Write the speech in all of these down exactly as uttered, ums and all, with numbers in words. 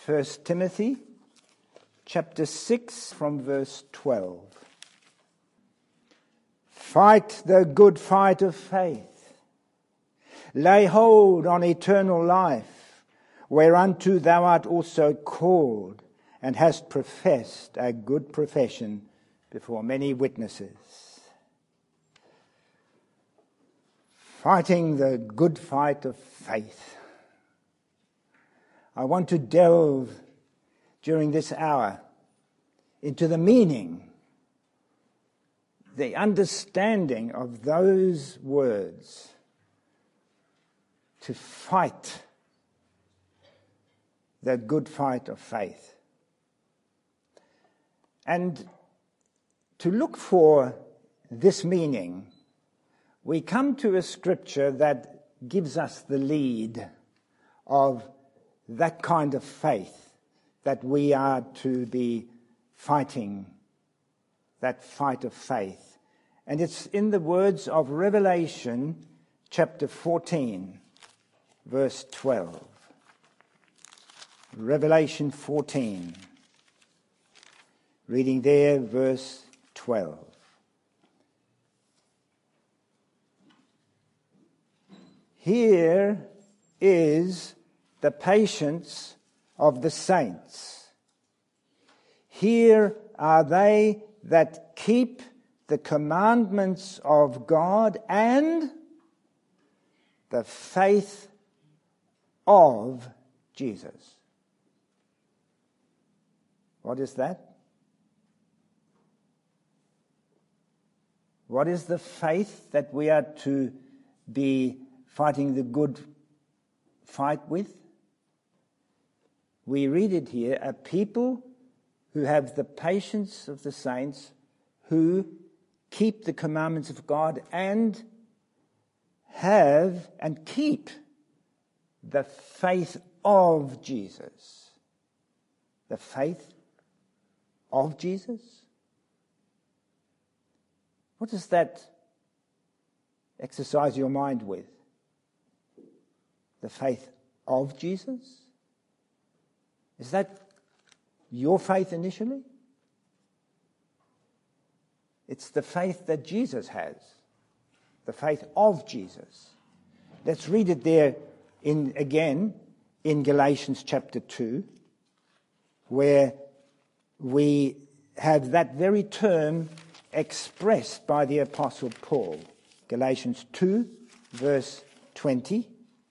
First Timothy chapter six from verse twelve. Fight the good fight of faith. Lay hold on eternal life, whereunto thou art also called, and hast professed a good profession before many witnesses. Fighting the good fight of faith. I want to delve during this hour into the meaning, the understanding of those words, to fight the good fight of faith. And to look for this meaning, we come to a scripture that gives us the lead of that kind of faith that we are to be fighting, that fight of faith. And it's in the words of Revelation chapter fourteen, verse twelve. Revelation fourteen, reading there verse twelve. Here is the patience of the saints. Here are they that keep the commandments of God and the faith of Jesus. What is that? What is the faith that we are to be fighting the good fight with? We read it here, a people who have the patience of the saints, who keep the commandments of God and have and keep the faith of Jesus. The faith of Jesus? What does that exercise your mind with? The faith of Jesus? Is that your faith initially? It's the faith that Jesus has, the faith of Jesus. Let's read it there in again in Galatians chapter two, where we have that very term expressed by the Apostle Paul. Galatians two, verse twenty.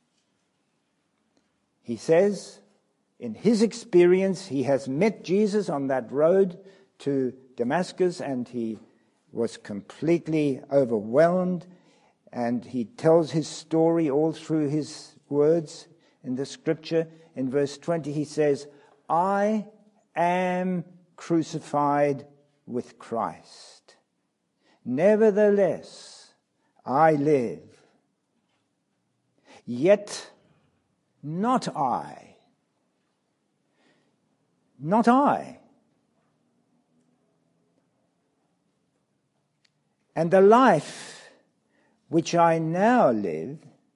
He says, in his experience, he has met Jesus on that road to Damascus, and he was completely overwhelmed, and he tells his story all through his words in the scripture. In verse twenty, he says, I am crucified with Christ. Nevertheless, I live. Yet not I. Not I. And the life which I now live,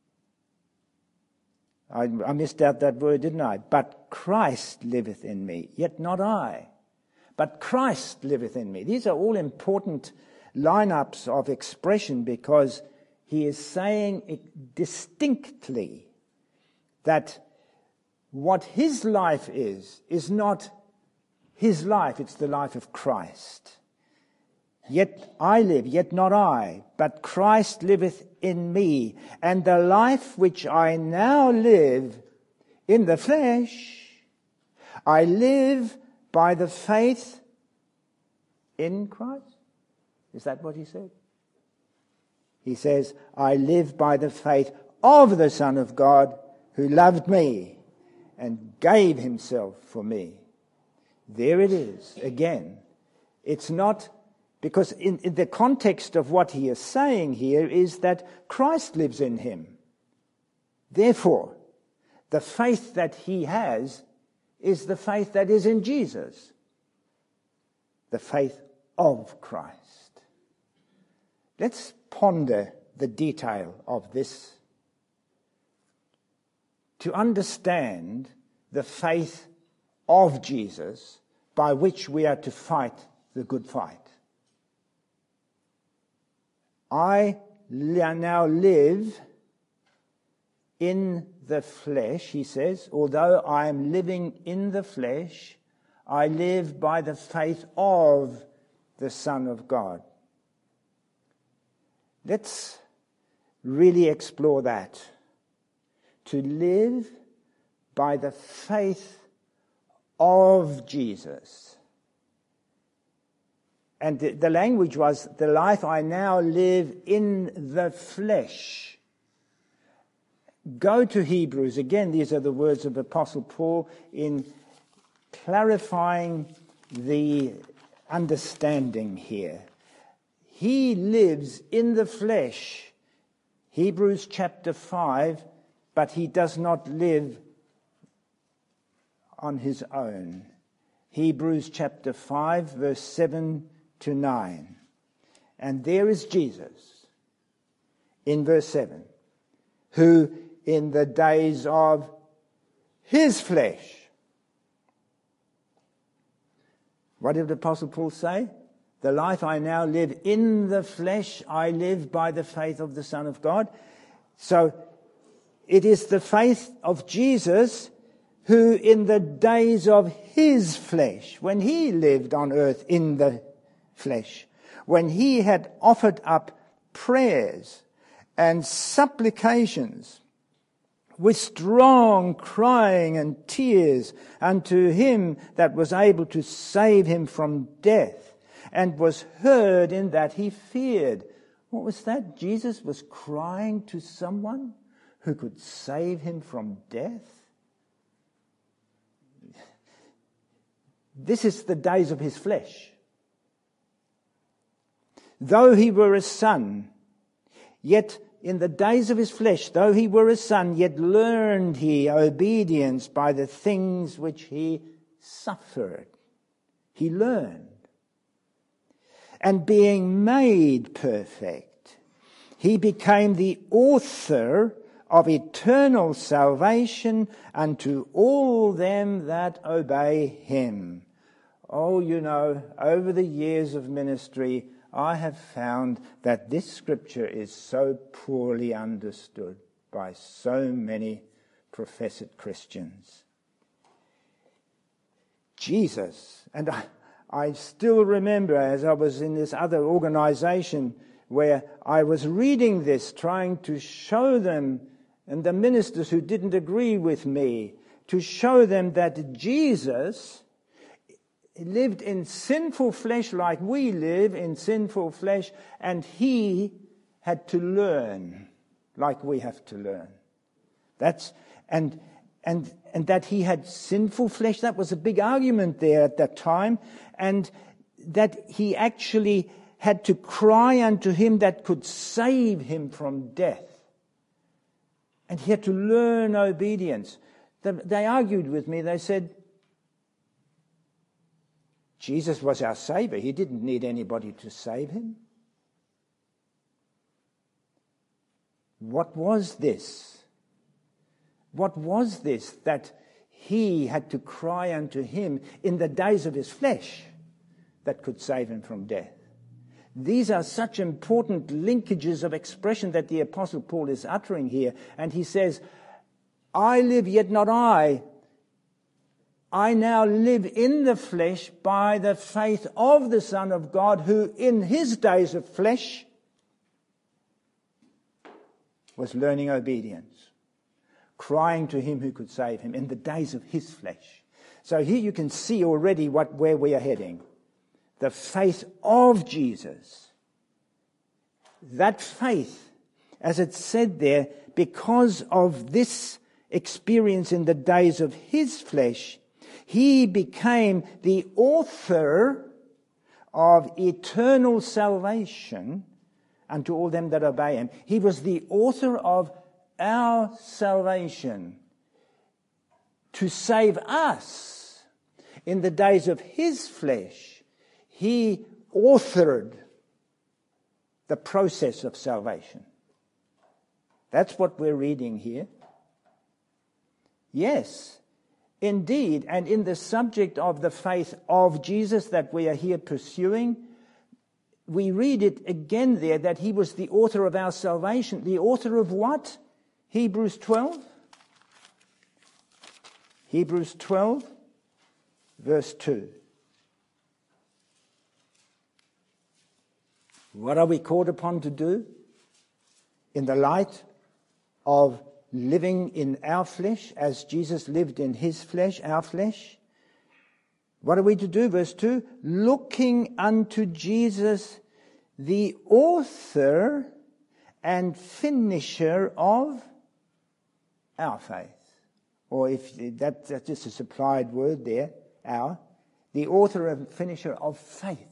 I, I missed out that word, didn't I? But Christ liveth in me, yet not I. But Christ liveth in me. These are all important lineups of expression, because he is saying it distinctly that what his life is, is not his life, it's the life of Christ. Yet I live, yet not I, but Christ liveth in me. And the life which I now live in the flesh, I live by the faith in Christ. Is that what he said? He says, I live by the faith of the Son of God, who loved me and gave himself for me. There it is again. It's not, because in, in the context of what he is saying here is that Christ lives in him. Therefore, the faith that he has is the faith that is in Jesus. The faith of Christ. Let's ponder the detail of this to understand the faith of Jesus by which we are to fight the good fight. I now live in the flesh, he says, although I am living in the flesh, I live by the faith of the Son of God. Let's really explore that. To live by the faith of Jesus. And the, the language was, the life I now live in the flesh. Go to Hebrews. Again, these are the words of Apostle Paul in clarifying the understanding here. He lives in the flesh, Hebrews chapter five, but he does not live on his own. Hebrews chapter five, verse seven to nine. And there is Jesus in verse seven, who in the days of his flesh. What did the Apostle Paul say? The life I now live in the flesh, I live by the faith of the Son of God. So it is the faith of Jesus who in the days of his flesh, when he lived on earth in the flesh, when he had offered up prayers and supplications with strong crying and tears unto him that was able to save him from death, and was heard in that he feared. What was that? Jesus was crying to someone who could save him from death? This is the days of his flesh. Though he were a son, yet in the days of his flesh, though he were a son, yet learned he obedience by the things which he suffered. He learned. And being made perfect, he became the author of eternal salvation unto all them that obey him. Oh, you know, over the years of ministry, I have found that this scripture is so poorly understood by so many professed Christians. Jesus, and I, I still remember as I was in this other organization where I was reading this, trying to show them, and the ministers who didn't agree with me, to show them that Jesus lived in sinful flesh like we live in sinful flesh, and he had to learn like we have to learn. That's and and and that he had sinful flesh, that was a big argument there at that time, and that he actually had to cry unto him that could save him from death. And he had to learn obedience. They argued with me. They said, Jesus was our Savior. He didn't need anybody to save him. What was this? What was this that he had to cry unto him in the days of his flesh that could save him from death? These are such important linkages of expression that the Apostle Paul is uttering here. And he says, I live, yet not I. I now live in the flesh by the faith of the Son of God, who in his days of flesh was learning obedience, crying to him who could save him in the days of his flesh. So here you can see already what where we are heading. The faith of Jesus. That faith, as it's said there, because of this experience in the days of his flesh, he became the author of eternal salvation unto all them that obey him. He was the author of our salvation to save us. In the days of his flesh, he authored the process of salvation. That's what we're reading here. Yes, Indeed, and in the subject of the faith of Jesus that we are here pursuing, we read it again there that he was the author of our salvation. The author of what? Hebrews twelve. Hebrews twelve, verse two. What are we called upon to do in the light of living in our flesh as Jesus lived in his flesh, our flesh? What are we to do? Verse two, looking unto Jesus, the author and finisher of our faith. Or if that, that's just a supplied word there, our, the author and finisher of faith.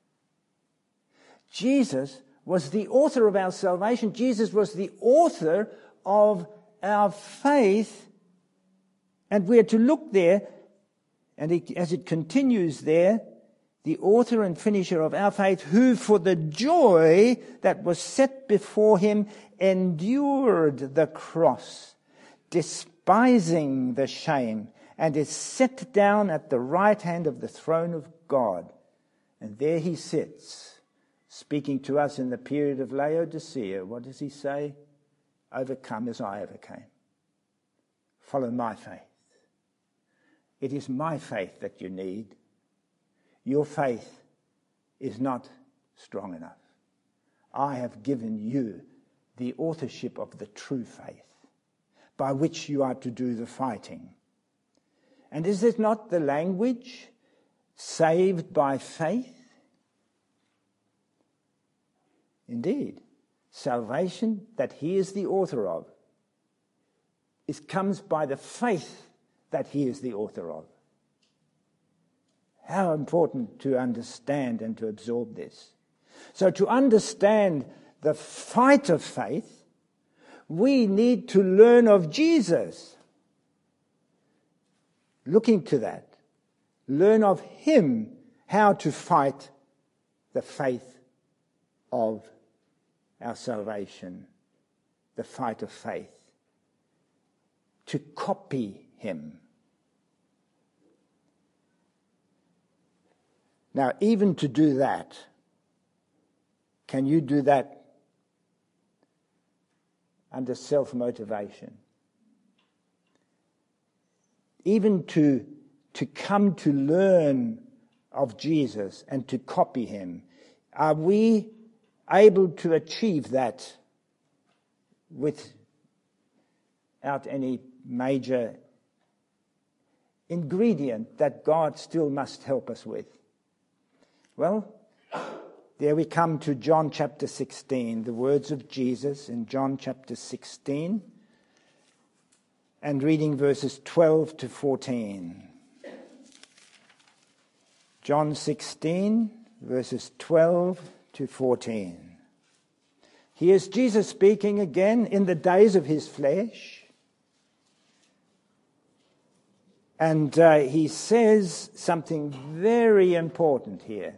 Jesus was the author of our salvation. Jesus was the author of our faith. And we are to look there, and it, as it continues there, the author and finisher of our faith, who for the joy that was set before him endured the cross, despising the shame, and is set down at the right hand of the throne of God. And there he sits, speaking to us in the period of Laodicea. What does he say? Overcome as I overcame. Follow my faith. It is my faith that you need. Your faith is not strong enough. I have given you the authorship of the true faith, by which you are to do the fighting. And is it not the language, saved by faith? Indeed, salvation that he is the author of is comes by the faith that he is the author of. How important to understand and to absorb this. So to understand the fight of faith, we need to learn of Jesus. Looking to that, learn of him how to fight the faith of our salvation, the fight of faith, to copy him. Now, even to do that, can you do that under self-motivation? Even to, to come to learn of Jesus and to copy him, are we able to achieve that without any major ingredient that God still must help us with? Well, there we come to John chapter sixteen, the words of Jesus in John chapter sixteen, and reading verses twelve to fourteen. John sixteen, verses twelve to fourteen. Here's Jesus speaking again in the days of his flesh. And uh, he says something very important here,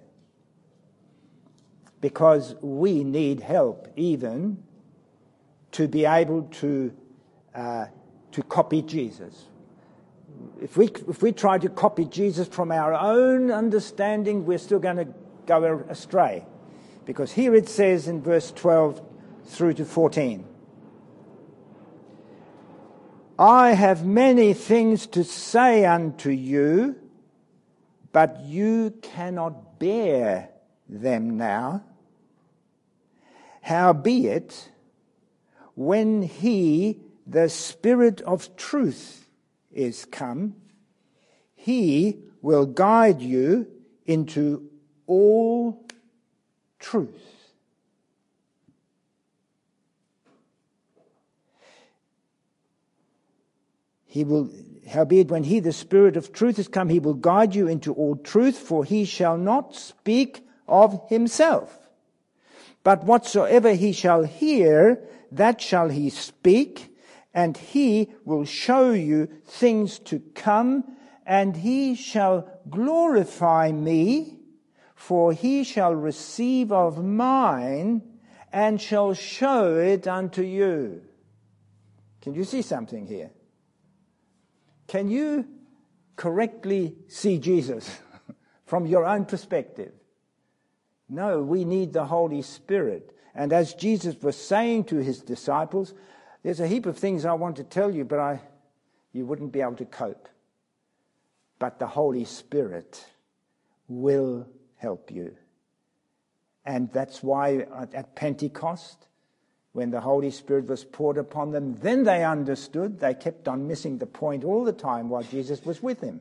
because we need help even to be able to uh, to copy Jesus. If we if we try to copy Jesus from our own understanding, we're still going to go astray. Because here it says in verse twelve through to fourteen, I have many things to say unto you, but you cannot bear them now. Howbeit, when he, the Spirit of truth, is come, he will guide you into all truth. He will, howbeit, when he, the Spirit of truth, is come, he will guide you into all truth, for he shall not speak of himself. But whatsoever he shall hear, that shall he speak, and he will show you things to come, and he shall glorify me, for he shall receive of mine, and shall show it unto you. Can you see something here? Can you correctly see Jesus from your own perspective. No, we need the Holy Spirit. And as Jesus was saying to his disciples, there's a heap of things I want to tell you, but I, you wouldn't be able to cope. But the Holy Spirit will help you. And that's why at Pentecost, when the Holy Spirit was poured upon them, then they understood. They kept on missing the point all the time while Jesus was with them.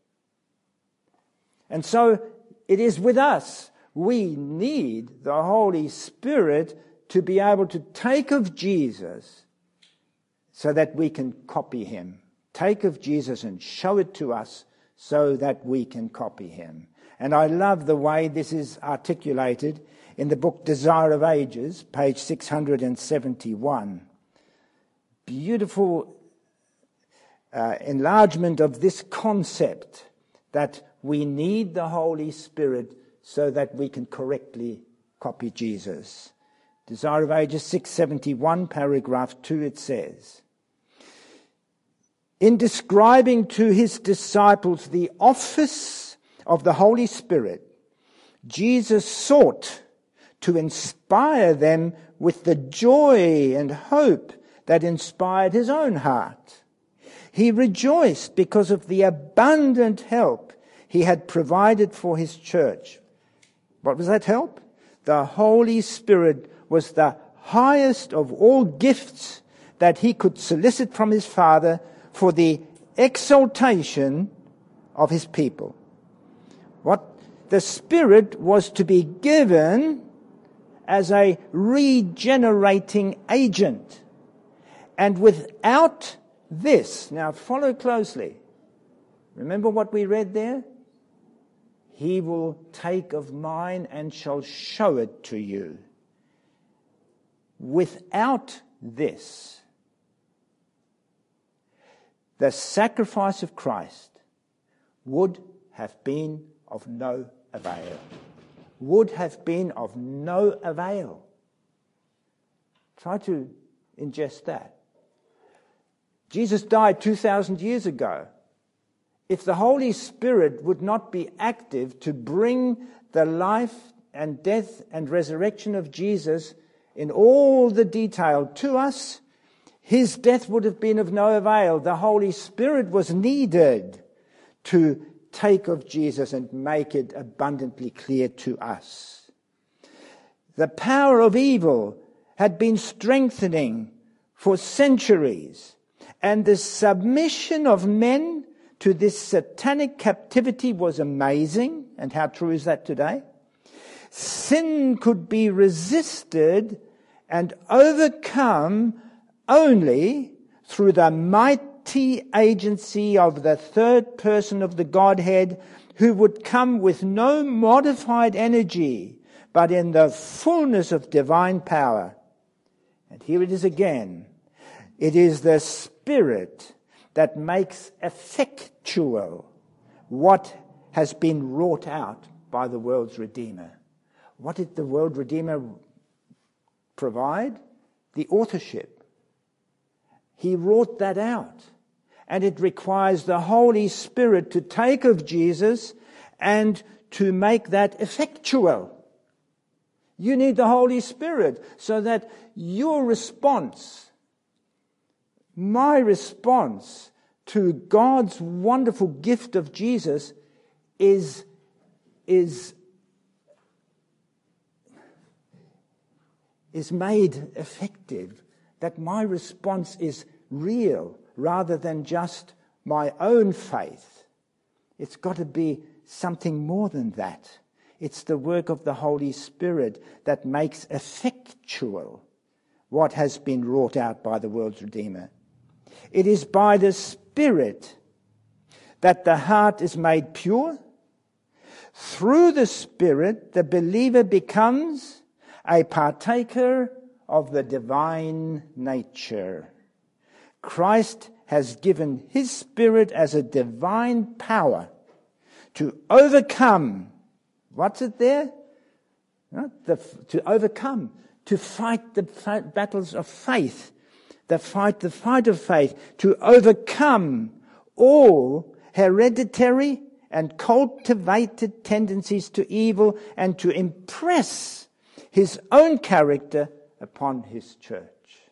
And so it is with us. We need the Holy Spirit to be able to take of Jesus so that we can copy him. Take of Jesus and show it to us so that we can copy him. And I love the way this is articulated in the book Desire of Ages, page six hundred seventy-one. Beautiful uh, enlargement of this concept that we need the Holy Spirit so that we can correctly copy Jesus. Desire of Ages six seventy-one, paragraph two, it says, in describing to his disciples the office of the Holy Spirit, Jesus sought to inspire them with the joy and hope that inspired his own heart. He rejoiced because of the abundant help he had provided for his church. What was that help? The Holy Spirit was the highest of all gifts that he could solicit from his Father for the exaltation of his people. What the Spirit was to be given as a regenerating agent. And without this, now follow closely. Remember what we read there? He will take of mine and shall show it to you. Without this, the sacrifice of Christ would have been of no avail. Would have been of no avail. Try to ingest that. Jesus died two thousand years ago. If the Holy Spirit would not be active to bring the life and death and resurrection of Jesus in all the detail to us, his death would have been of no avail. The Holy Spirit was needed to take of Jesus and make it abundantly clear to us. The power of evil had been strengthening for centuries, and the submission of men to this satanic captivity was amazing. And how true is that today? Sin could be resisted and overcome only through the mighty agency of the third person of the Godhead, who would come with no modified energy, but in the fullness of divine power. And here it is again. It is the Spirit that makes effectual what has been wrought out by the world's Redeemer. What did the world Redeemer provide? The authorship. He wrought that out. And it requires the Holy Spirit to take of Jesus and to make that effectual. You need the Holy Spirit so that your response, my response to God's wonderful gift of Jesus is, is, is made effective. That my response is real rather than just my own faith. It's got to be something more than that. It's the work of the Holy Spirit that makes effectual what has been wrought out by the world's Redeemer. It is by the Spirit that the heart is made pure. Through the Spirit, the believer becomes a partaker of the divine nature. Christ has given his Spirit as a divine power to overcome. What's it there? Right? The, to overcome, to fight the fight battles of faith, the fight, the fight of faith, to overcome all hereditary and cultivated tendencies to evil and to impress his own character upon his church.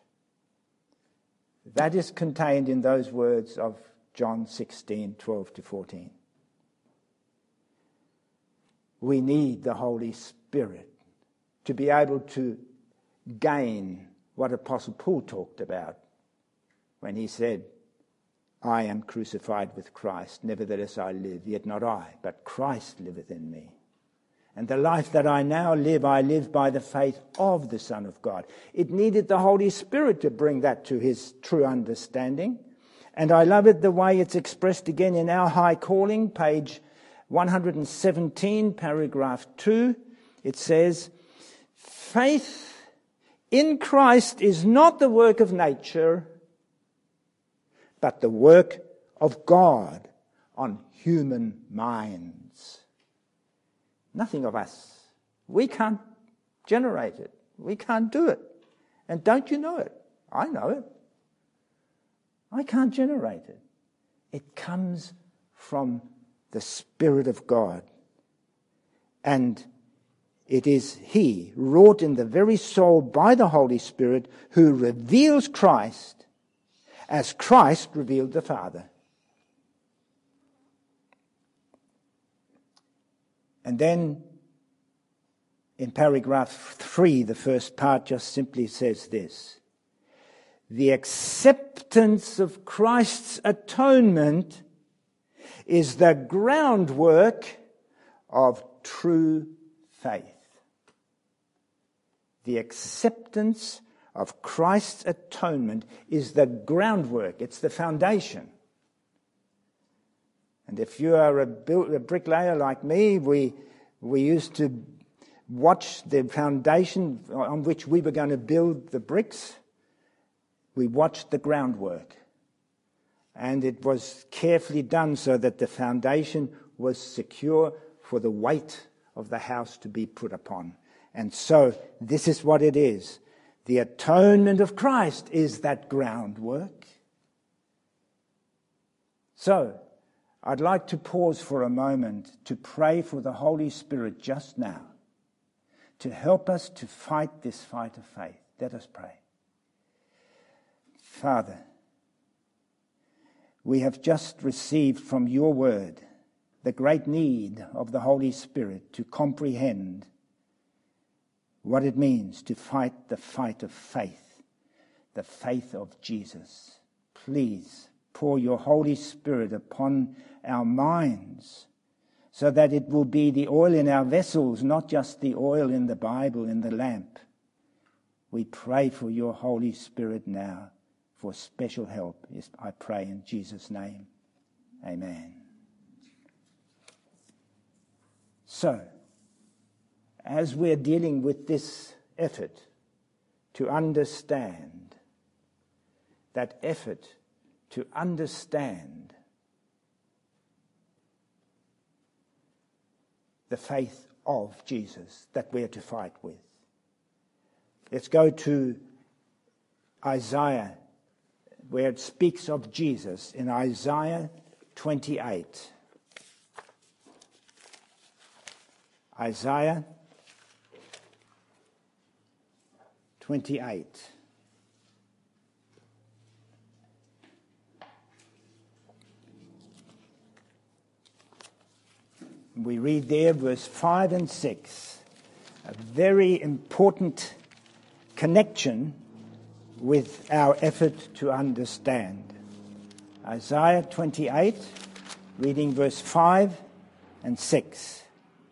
That is contained in those words of John sixteen, twelve to fourteen. We need the Holy Spirit to be able to gain what Apostle Paul talked about when he said, I am crucified with Christ, nevertheless I live, yet not I, but Christ liveth in me. And the life that I now live, I live by the faith of the Son of God. It needed the Holy Spirit to bring that to his true understanding. And I love it the way it's expressed again in Our High Calling, page one hundred seventeen, paragraph two. It says, faith in Christ is not the work of nature, but the work of God on human minds. Nothing of us. We can't generate it. We can't do it. And don't you know it? I know it. I can't generate it. It comes from the Spirit of God. And it is He, wrought in the very soul by the Holy Spirit, who reveals Christ as Christ revealed the Father. And then in paragraph three, the first part just simply says this: the acceptance of Christ's atonement is the groundwork of true faith. The acceptance of Christ's atonement is the groundwork. It's the foundation. And if you are a, build, a bricklayer like me, we we used to watch the foundation on which we were going to build the bricks. We watched the groundwork. And it was carefully done so that the foundation was secure for the weight of the house to be put upon. And so this is what it is. The atonement of Christ is that groundwork. So, I'd like to pause for a moment to pray for the Holy Spirit just now to help us to fight this fight of faith. Let us pray. Father, we have just received from your word the great need of the Holy Spirit to comprehend what it means to fight the fight of faith, the faith of Jesus. Please pour your Holy Spirit upon our minds so that it will be the oil in our vessels, not just the oil in the Bible, in the lamp. We pray for your Holy Spirit now for special help. I pray in Jesus' name. Amen. So, as we're dealing with this effort to understand, that effort to understand the faith of Jesus that we're to fight with. Let's go to Isaiah, where it speaks of Jesus in Isaiah twenty-eight. Isaiah twenty-eight. We read there verse five and six, a very important connection with our effort to understand. Isaiah twenty-eight, reading verse five and six.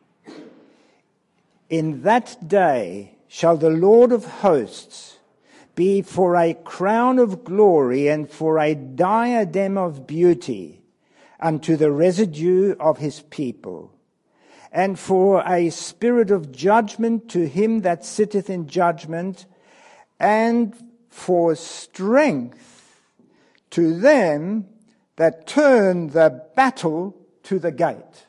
In that day shall the Lord of hosts be for a crown of glory and for a diadem of beauty unto the residue of his people, and for a spirit of judgment to him that sitteth in judgment, and for strength to them that turn the battle to the gate.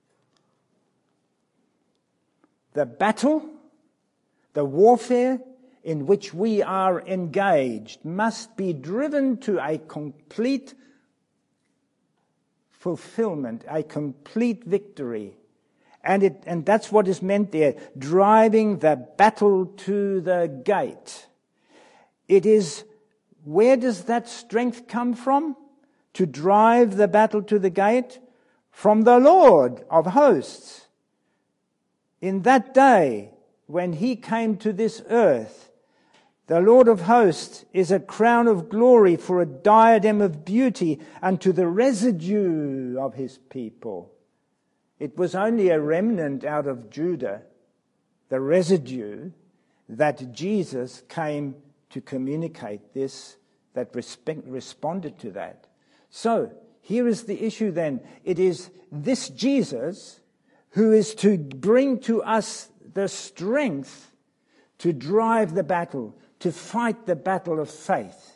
The battle, the warfare in which we are engaged must be driven to a complete fulfillment, a complete victory. And it, and that's what is meant there, driving the battle to the gate. It is, where does that strength come from? To drive the battle to the gate? From the Lord of hosts. In that day, when he came to this earth, the Lord of hosts is a crown of glory for a diadem of beauty unto the residue of his people. It was only a remnant out of Judah, the residue, that Jesus came to communicate this, that respect, responded to that. So, here is the issue then. It is this Jesus who is to bring to us the strength to drive the battle, to fight the battle of faith.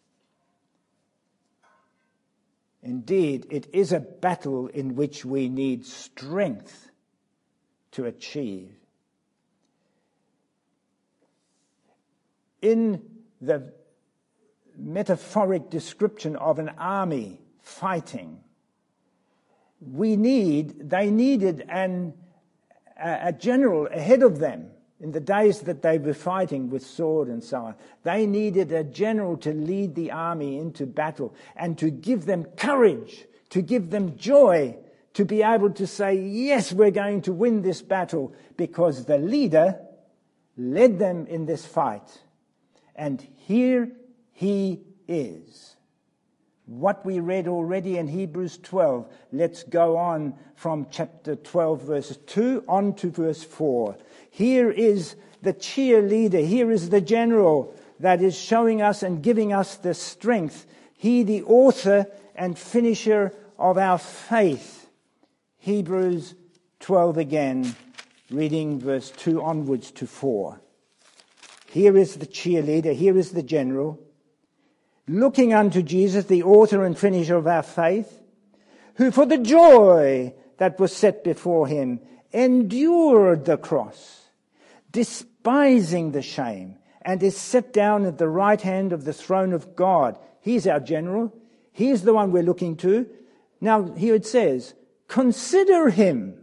Indeed, it is a battle in which we need strength to achieve. In the metaphoric description of an army fighting, we need, they needed an, a, a general ahead of them. In the days that they were fighting with sword and so on, they needed a general to lead the army into battle and to give them courage, to give them joy, to be able to say, yes, we're going to win this battle, because the leader led them in this fight. And here he is. What we read already in Hebrews twelve, let's go on from chapter twelve, verse two, on to verse four. Here is the cheerleader, here is the general that is showing us and giving us the strength. He, the author and finisher of our faith. Hebrews twelve again, reading verse two onwards to four. Here is the cheerleader, here is the general, looking unto Jesus, the author and finisher of our faith, who for the joy that was set before him endured the cross, despising the shame, and is set down at the right hand of the throne of God. He's our general. He's the one we're looking to. Now, here it says, consider him.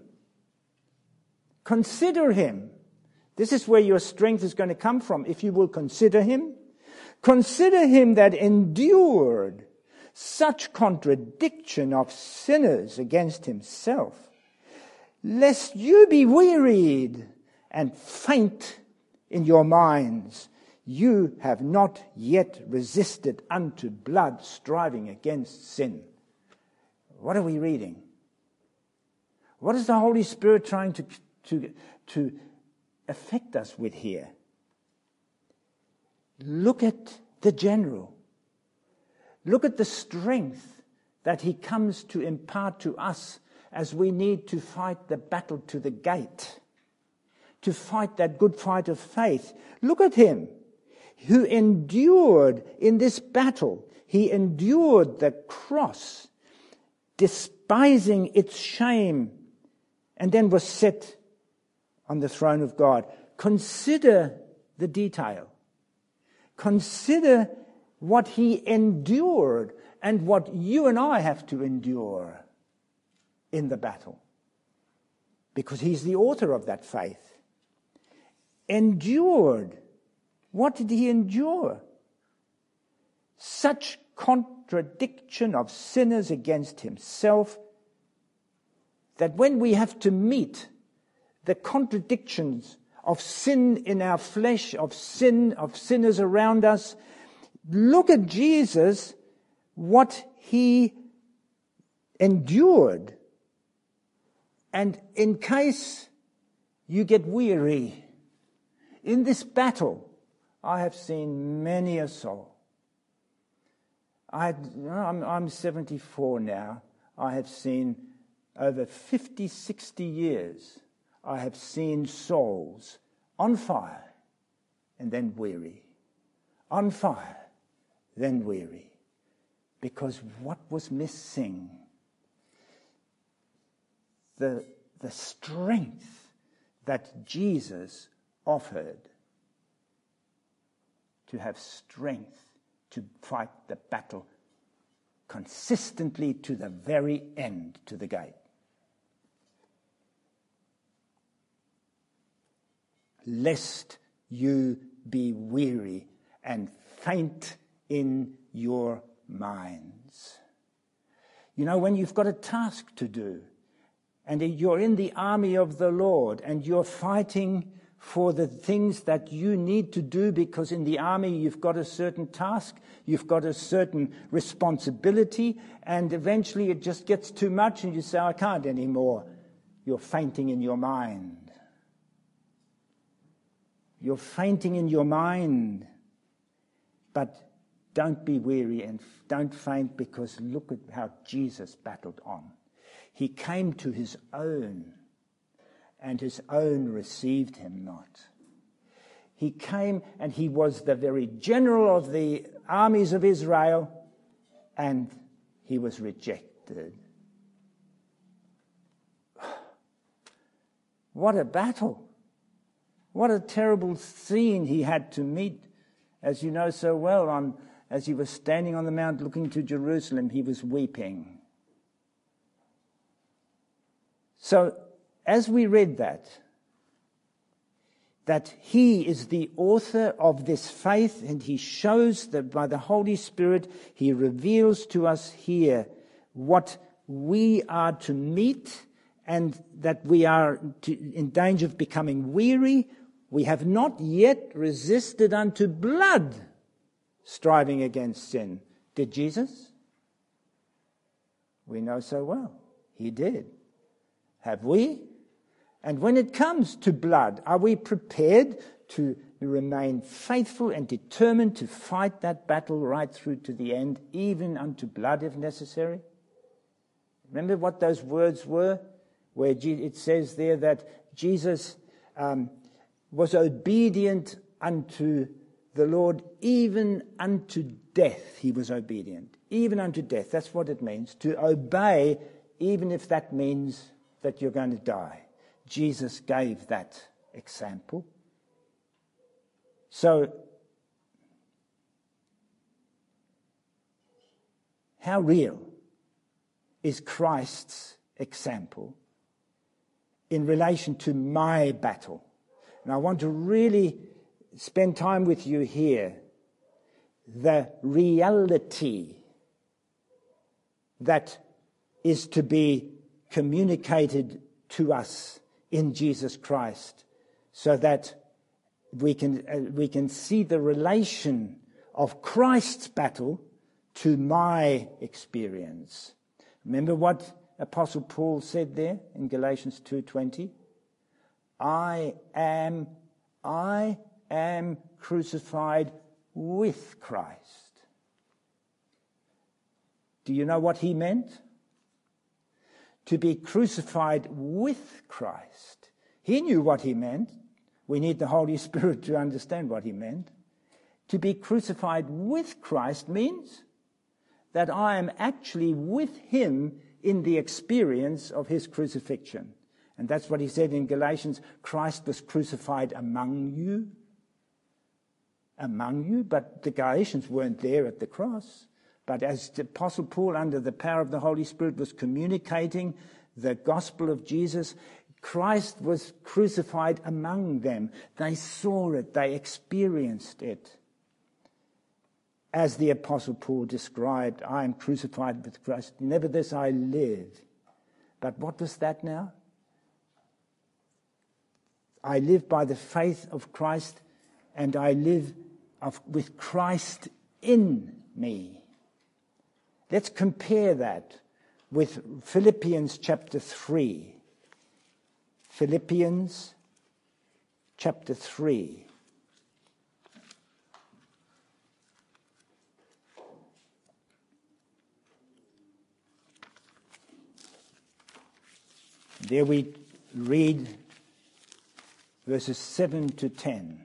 Consider him. This is where your strength is going to come from, if you will consider him. Consider him that endured such contradiction of sinners against himself, lest you be wearied and faint in your minds. You have not yet resisted unto blood, striving against sin. What are we reading? What is the Holy Spirit trying to, to, to affect us with here? Look at the general. Look at the strength that he comes to impart to us as we need to fight the battle to the gate, to fight that good fight of faith. Look at him who endured in this battle. He endured the cross, despising its shame, and then was set on the throne of God. Consider the detail. Consider what he endured and what you and I have to endure in the battle, because he's the author of that faith. Endured. What did he endure? Such contradiction of sinners against himself that when we have to meet the contradictions of sin in our flesh, of sin, of sinners around us, look at Jesus, what he endured. And in case you get weary, in this battle, I have seen many a soul. I, I'm, I'm seventy-four now. I have seen over fifty, sixty years, I have seen souls on fire and then weary. On fire, then weary. Because what was missing? The, the strength that Jesus offered to have strength to fight the battle consistently to the very end, to the gate. Lest you be weary and faint in your minds. You know, when you've got a task to do, and you're in the army of the Lord, and you're fighting for the things that you need to do, because in the army you've got a certain task, you've got a certain responsibility, and eventually it just gets too much and you say, I can't anymore. You're fainting in your mind. You're fainting in your mind. But don't be weary and don't faint, because look at how Jesus battled on. He came to his own, and his own received him not. He came, and he was the very general of the armies of Israel, and he was rejected. What a battle. What a terrible scene he had to meet. As you know so well, on, as he was standing on the mount looking to Jerusalem, he was weeping. So, as we read that, that he is the author of this faith, and he shows that by the Holy Spirit, he reveals to us here what we are to meet, and that we are to, in danger of becoming weary. We have not yet resisted unto blood, striving against sin. Did Jesus? We know so well. He did. Have we? And when it comes to blood, are we prepared to remain faithful and determined to fight that battle right through to the end, even unto blood if necessary? Remember what those words were, where it says there that Jesus um, was obedient unto the Lord, even unto death. He was obedient, even unto death. That's what it means, to obey, even if that means that you're going to die. Jesus gave that example. So, how real is Christ's example in relation to my battle? And I want to really spend time with you here. The reality that is to be communicated to us in Jesus Christ, so that we can uh, we can see the relation of Christ's battle to my experience. Remember what Apostle Paul said there in Galatians two twenty? I am I am crucified with Christ. Do you know what he meant? To be crucified with Christ. He knew what he meant. We need the Holy Spirit to understand what he meant. To be crucified with Christ means that I am actually with him in the experience of his crucifixion. And that's what he said in Galatians. Christ was crucified among you. Among you. But the Galatians weren't there at the cross. But as the Apostle Paul, under the power of the Holy Spirit, was communicating the gospel of Jesus, Christ was crucified among them. They saw it. They experienced it. As the Apostle Paul described, I am crucified with Christ. Never this I live. But what was that now? I live by the faith of Christ, and I live of, with Christ in me. Let's compare that with Philippians chapter three. Philippians chapter three. There we read verses seven to ten.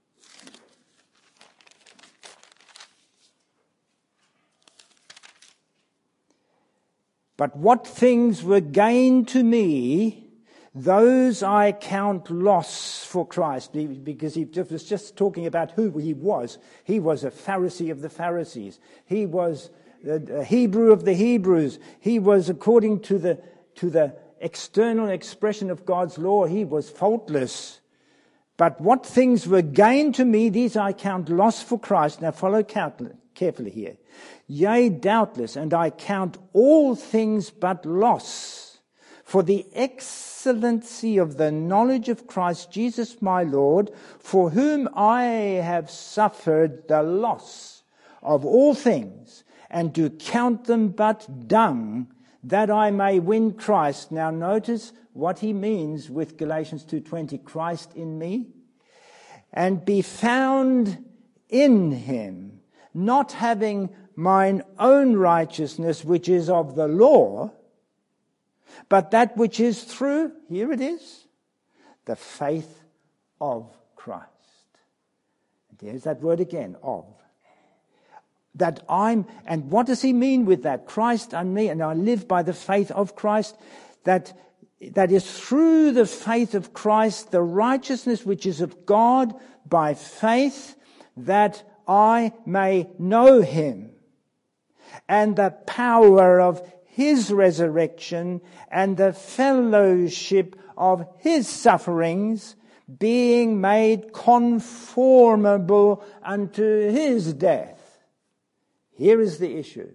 But what things were gain to me, those I count loss for Christ. Because he was just talking about who he was. He was a Pharisee of the Pharisees. He was the Hebrew of the Hebrews. He was, according to the, to the external expression of God's law, he was faultless. But what things were gain to me, these I count loss for Christ. Now follow carefully here. Yea, doubtless, and I count all things but loss for the excellency of the knowledge of Christ Jesus my Lord, for whom I have suffered the loss of all things, and do count them but dung, that I may win Christ. Now notice what he means with Galatians two twenty, Christ in me, and be found in him, not having mine own righteousness, which is of the law, but that which is through, here it is, the faith of Christ. And here's that word again, of. That I'm, and what does he mean with that? Christ and me, and I live by the faith of Christ, that that is through the faith of Christ, the righteousness which is of God by faith, that I may know him, and the power of his resurrection, and the fellowship of his sufferings, being made conformable unto his death. Here is the issue.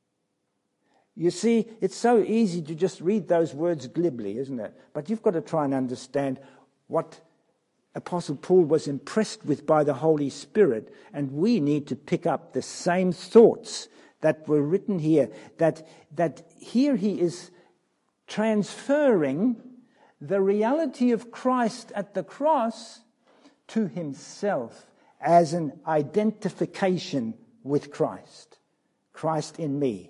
You see, it's so easy to just read those words glibly, isn't it? But you've got to try and understand what Apostle Paul was impressed with by the Holy Spirit, and we need to pick up the same thoughts that were written here, that, that here he is transferring the reality of Christ at the cross to himself as an identification with Christ. Christ in me,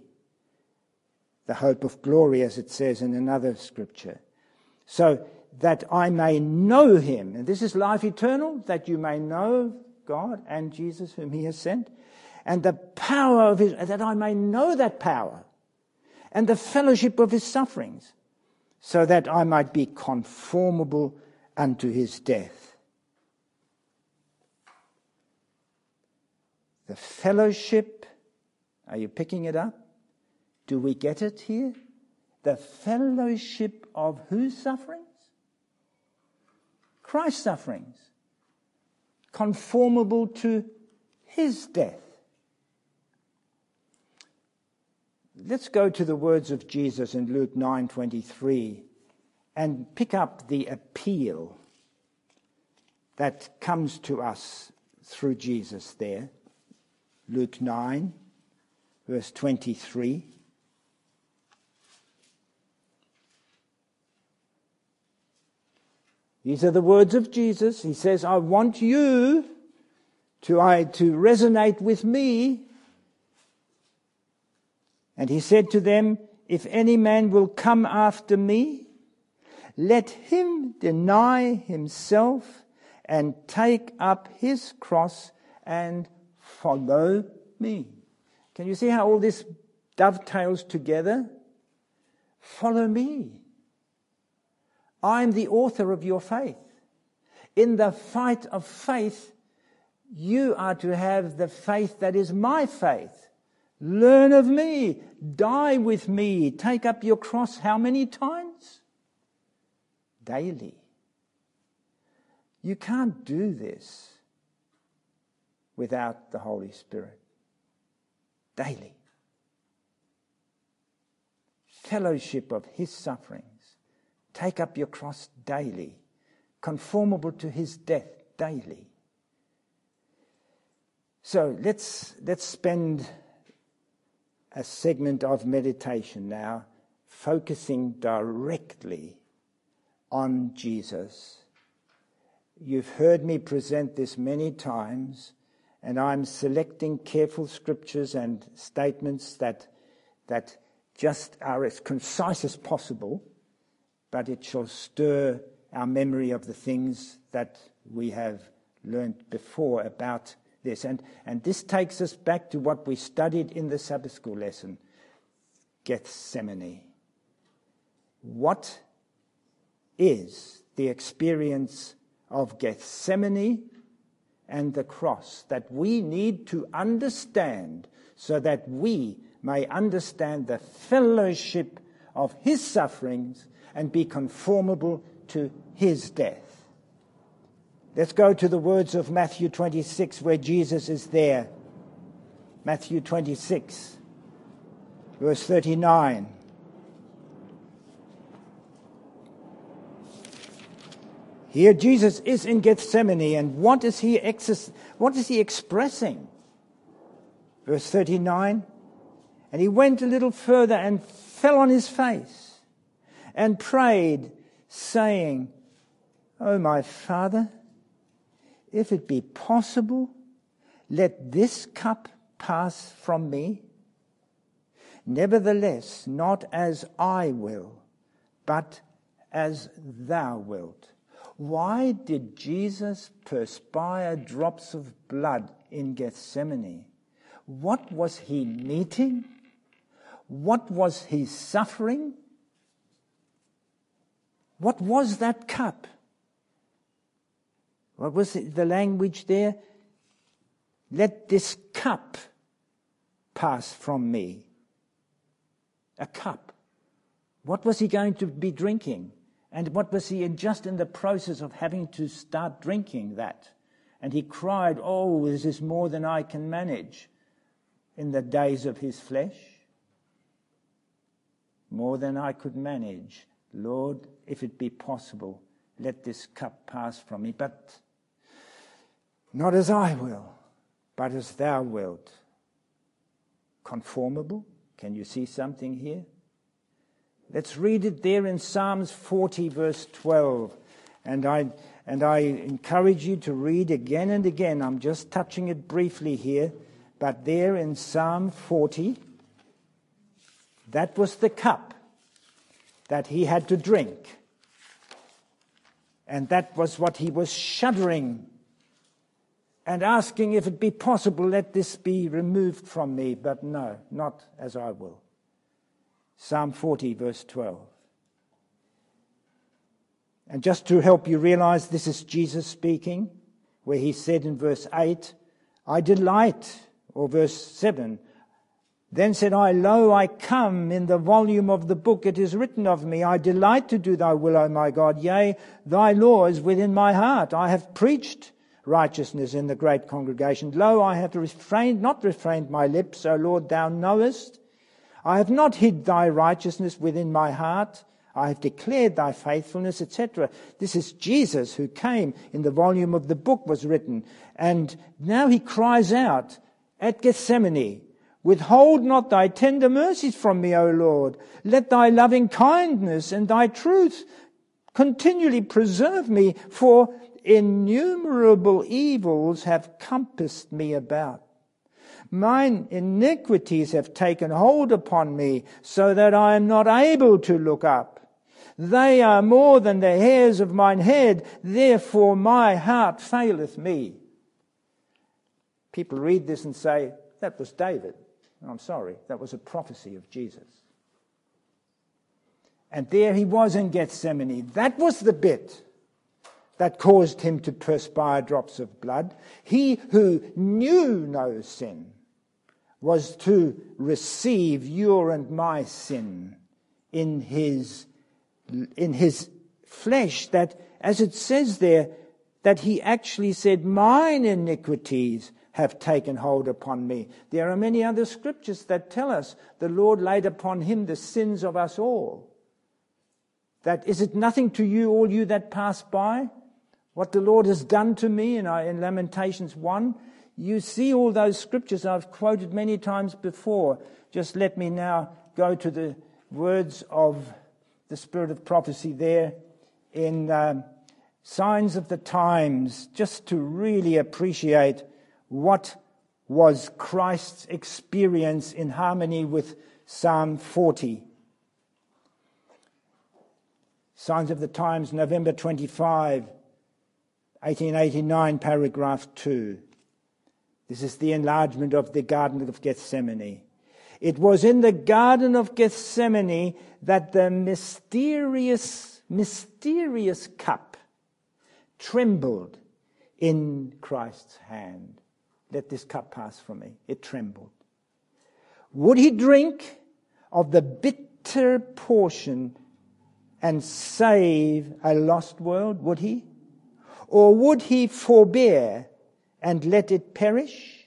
the hope of glory, as it says in another scripture. So that I may know him, and this is life eternal, that you may know God and Jesus whom he has sent, and the power of his, that I may know that power, and the fellowship of his sufferings, so that I might be conformable unto his death. The fellowship, are you picking it up? Do we get it here? The fellowship of whose sufferings? Christ's sufferings. Conformable to his death. Let's go to the words of Jesus in Luke nine twenty-three and pick up the appeal that comes to us through Jesus there. Luke nine, verse twenty-three. These are the words of Jesus. He says, I want you to, I, to resonate with me. And he said to them, if any man will come after me, let him deny himself and take up his cross and follow me. Can you see how all this dovetails together? Follow me. I'm the author of your faith. In the fight of faith, you are to have the faith that is my faith. Learn of me. Die with me. Take up your cross how many times? Daily. You can't do this without the Holy Spirit. Daily. Fellowship of his sufferings. Take up your cross daily. Conformable to his death daily. So let's let's spend a segment of meditation now focusing directly on Jesus. You've heard me present this many times, and I'm selecting careful scriptures and statements that that just are as concise as possible, but it shall stir our memory of the things that we have learnt before about this. And, and this takes us back to what we studied in the Sabbath school lesson, Gethsemane. What is the experience of Gethsemane and the cross that we need to understand so that we may understand the fellowship of his sufferings and be conformable to his death. Let's go to the words of Matthew twenty-six, where Jesus is there. Matthew twenty-six, verse thirty-nine. Here Jesus is in Gethsemane, and what is he exis- what is he expressing? Verse thirty-nine, and he went a little further and fell on his face and prayed, saying, "O my Father, if it be possible, let this cup pass from me. Nevertheless, not as I will, but as thou wilt." Why did Jesus perspire drops of blood in Gethsemane? What was he meeting? What was he suffering? What was that cup? What was the language there? Let this cup pass from me. A cup. What was he going to be drinking? And what was he in, just in the process of having to start drinking that? And he cried, "Oh, this is more than I can manage," in the days of his flesh. More than I could manage. Lord, if it be possible, let this cup pass from me. But not as I will, but as thou wilt. Conformable? Can you see something here? Let's read it there in Psalms forty, verse twelve. And I, and I encourage you to read again and again. I'm just touching it briefly here. But there in Psalm forty, that was the cup that he had to drink. And that was what he was shuddering and asking, if it be possible, let this be removed from me. But no, not as I will. Psalm forty, verse twelve. And just to help you realize this is Jesus speaking, where he said in verse eight, "I delight," or verse seven, "Then said I, Lo, I come, in the volume of the book it is written of me, I delight to do thy will, O my God. Yea, thy law is within my heart. I have preached righteousness in the great congregation. Lo, I have refrained, not refrained my lips, O Lord, thou knowest. I have not hid thy righteousness within my heart. I have declared thy faithfulness," et cetera. This is Jesus who came, in the volume of the book was written. And now he cries out at Gethsemane, "Withhold not thy tender mercies from me, O Lord. Let thy loving kindness and thy truth continually preserve me, for innumerable evils have compassed me about. Mine iniquities have taken hold upon me, so that I am not able to look up. They are more than the hairs of mine head, therefore my heart faileth me." People read this and say, that was David. I'm sorry, that was a prophecy of Jesus. And there he was in Gethsemane. That was the bit that caused him to perspire drops of blood. He who knew no sin was to receive your and my sin in his, in his flesh, that, as it says there, that he actually said, "Mine iniquities have taken hold upon me." There are many other scriptures that tell us the Lord laid upon him the sins of us all. That is it nothing to you, all you that pass by? What the Lord has done to me in, in Lamentations one. You see all those scriptures I've quoted many times before. Just let me now go to the words of the Spirit of Prophecy there in uh, Signs of the Times, just to really appreciate what was Christ's experience in harmony with Psalm forty. Signs of the Times, November twenty-fifth, eighteen eighty-nine, paragraph two. This is the enlargement of the Garden of Gethsemane. "It was in the Garden of Gethsemane that the mysterious, mysterious cup trembled in Christ's hand." Let this cup pass from me. It trembled. Would he drink of the bitter portion and save a lost world? Would he? Or would he forbear and let it perish?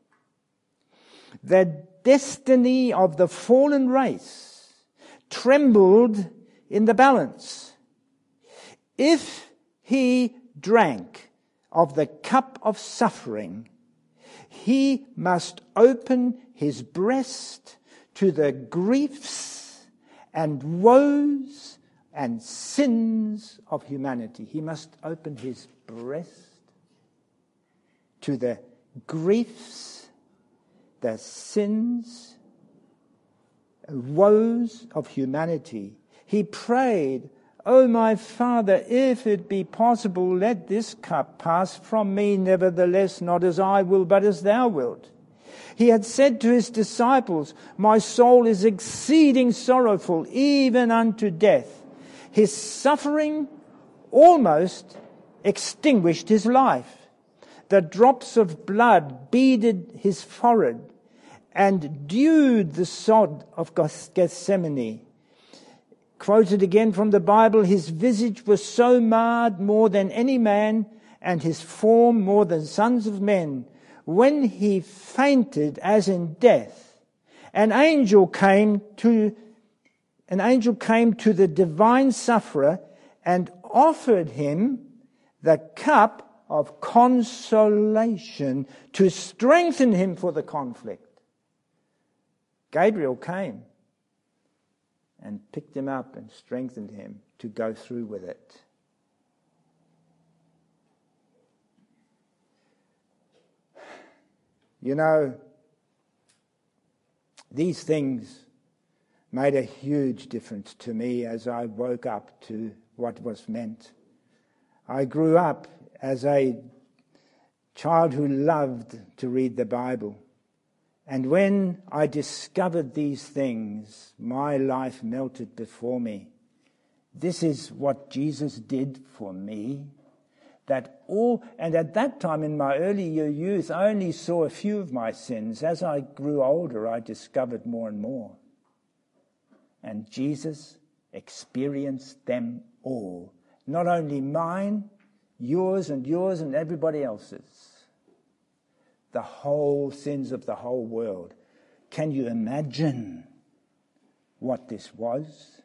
The destiny of the fallen race trembled in the balance. If he drank of the cup of suffering, he must open his breast to the griefs and woes and sins of humanity. He must open his breast to the griefs, the sins, woes of humanity. He prayed, "O my Father, if it be possible, let this cup pass from me. Nevertheless, not as I will, but as thou wilt." He had said to his disciples, "My soul is exceeding sorrowful, even unto death." His suffering almost extinguished his life. The drops of blood beaded his forehead and dewed the sod of Gethsemane. Quoted again from the Bible, his visage was so marred more than any man, and his form more than sons of men. When he fainted as in death, an angel came to an angel came to the divine sufferer and offered him the cup of consolation to strengthen him for the conflict. Gabriel came and picked him up and strengthened him to go through with it. You know, these things made a huge difference to me as I woke up to what was meant. I grew up as a child who loved to read the Bible. And when I discovered these things, my life melted before me. This is what Jesus did for me. That all, and at that time in my early youth, I only saw a few of my sins. As I grew older, I discovered more and more. And Jesus experienced them all. Not only mine, yours and yours and everybody else's. The whole sins of the whole world. Can you imagine what this was?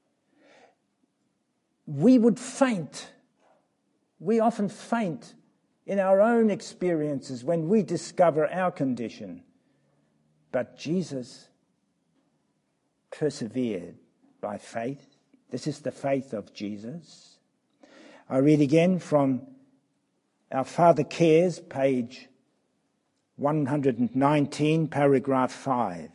We would faint. We often faint in our own experiences when we discover our condition. But Jesus persevered by faith. This is the faith of Jesus. I read again from Our Father Cares, page one hundred nineteen, paragraph five.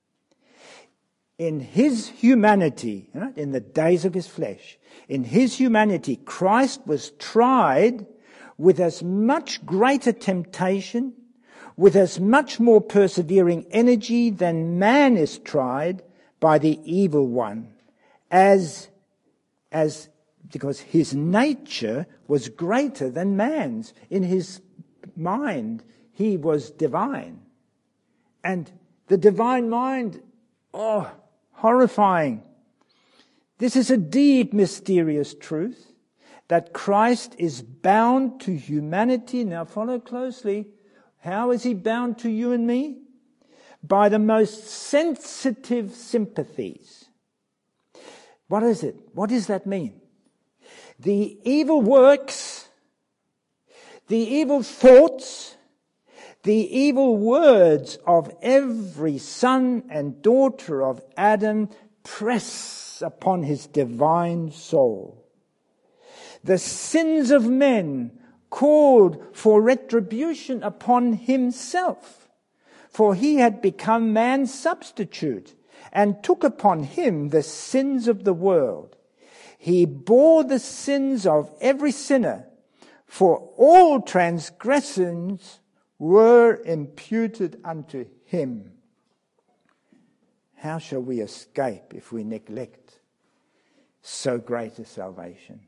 In his humanity, right, in the days of his flesh, in his humanity, Christ was tried with as much greater temptation, with as much more persevering energy than man is tried by the evil one, as, as, because his nature was greater than man's. In his mind, he was divine. And the divine mind, oh, horrifying. This is a deep, mysterious truth, that Christ is bound to humanity. Now follow closely. How is he bound to you and me? By the most sensitive sympathies. What is it? What does that mean? The evil works, the evil thoughts, the evil words of every son and daughter of Adam press upon his divine soul. The sins of men called for retribution upon himself, for he had become man's substitute and took upon him the sins of the world. He bore the sins of every sinner, for all transgressions were imputed unto him. How shall we escape if we neglect so great a salvation?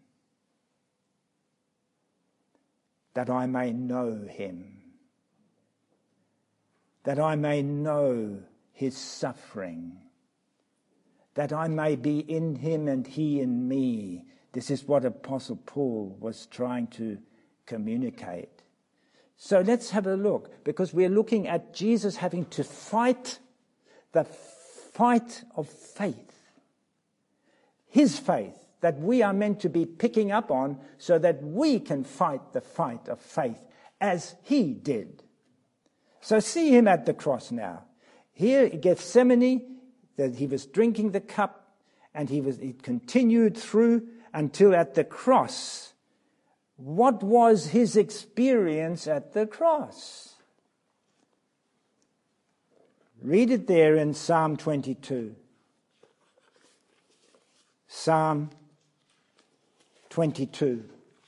That I may know him. That I may know his suffering, that I may be in him and he in me. This is what Apostle Paul was trying to communicate. So let's have a look, because we're looking at Jesus having to fight the fight of faith. His faith that we are meant to be picking up on so that we can fight the fight of faith as he did. So see him at the cross now. Here at Gethsemane, that he was drinking the cup, and he was he continued through until at the cross. What was his experience at the cross? Read it there in Psalm twenty-two. Psalm twenty-two.